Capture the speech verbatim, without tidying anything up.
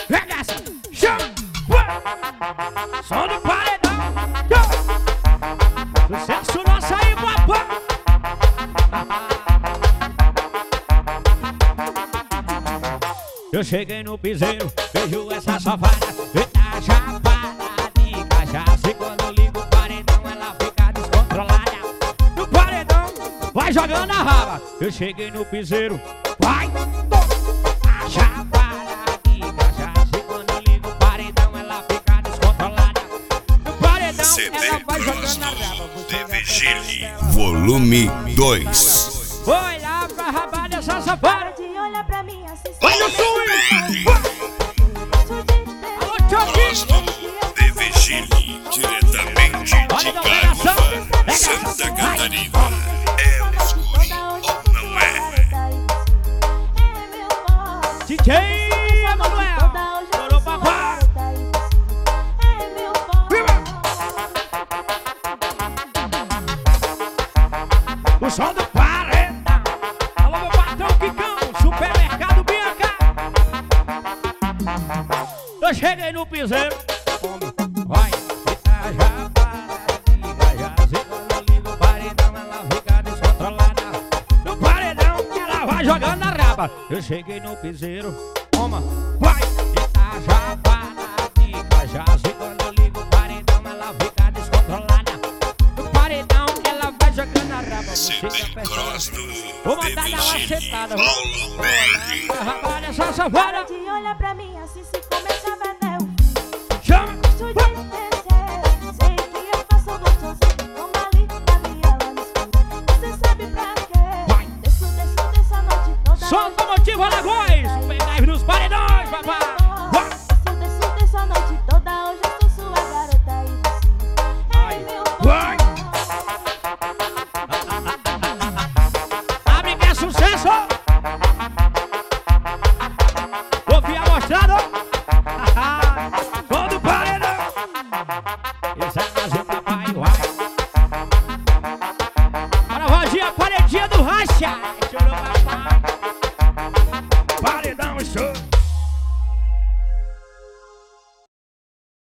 regaça, chama, som do paredão. Sucesso nosso aí, papai. Eu cheguei no piseiro, vejo essa safada, eita chapada de cachaça. E quando eu ligo o paredão, ela fica descontrolada. No paredão, vai jogando a raba. Eu cheguei no piseiro, vai, a chapada de cachaça. E quando eu ligo o paredão, ela fica descontrolada. No paredão, ela vai jogando a raba. D V G Volume dois. Foi lá pra rabar dessa safada. Olha pra mim assim. Olha o swing! Alô, Próximo D V G diretamente de Caruva, Santa Catarina. É o escuro ou não é? D J Emanuel, chorou papai. O som do paredão. Alô, meu patrão Kikão, supermercado Bianca. Eu cheguei no piseiro, vai, eita chapada de cachaça. E quando eu ligo o paredão, ela fica descontrolada. No paredão, ela vai jogando a raba. Eu cheguei no piseiro, toma, vai, eita chapada de cachaça. E quando eu ligo o paredão, ela fica descontrolada. No paredão, ela vai jogando a raba. C D Cross do Vou D mandar V dar uma G sentada. Paulo Berry. Olha essa safada. Olha pra mim assim se começava a ver. Chama. Gosto de descer, sei que eu faço gostosinho. Como ali na viela no escuro. Você sabe pra quê? Desço, desço, desço a noite toda. Solta o motivo Alagoas. O pendrive nos paredões, papai. Desço, desço, desço a noite toda. Hoje eu sou sua garota e você é meu Vai. bom. Abre que é sucesso. Ouvi amostrado. Todo paredão. Esse é mais um papai. Vai. Para a rodinha, paredinha do racha. Chorou papai.